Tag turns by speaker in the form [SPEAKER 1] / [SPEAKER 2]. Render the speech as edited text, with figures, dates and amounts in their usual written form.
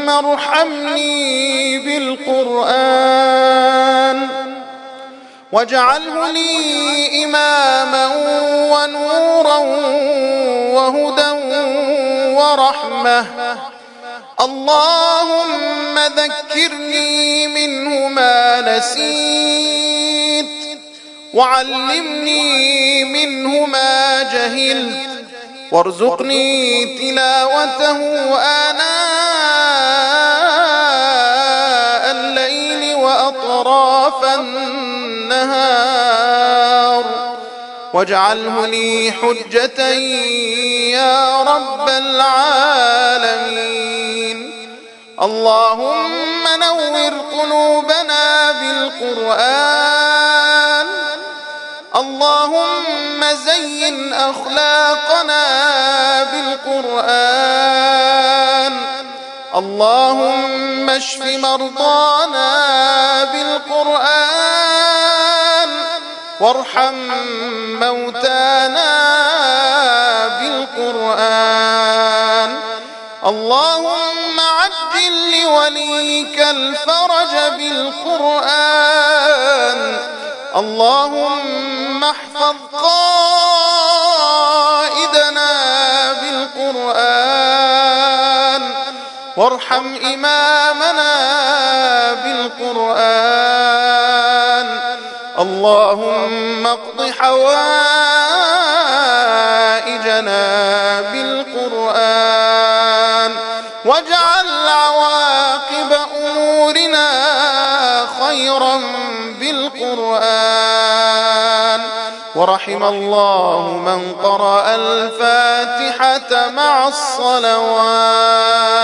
[SPEAKER 1] ارحمني بالقرآن واجعله لي إماما ونورا وهدى ورحمة. اللهم ذكرني منه ما نسيت وعلمني منه ما جهلت وارزقني تلاوته آناء الليل وأطراف النهار واجعله لي حجة يا رب العالمين. اللهم نور قلوبنا بالقرآن. اللهم زين أخلاقنا بالقرآن. اللهم اشف مرضانا بالقرآن وارحم موتانا بالقرآن. اللهم عجل لوليك الفرج بالقرآن. اللهم احفظ قائدنا بالقرآن وارحم إمامنا بالقرآن. اللهم اقض حوائجنا بالقرآن واجعل عواقب أمورنا خيرا بالقرآن. ورحم الله من قرأ الفاتحة مع الصلوات.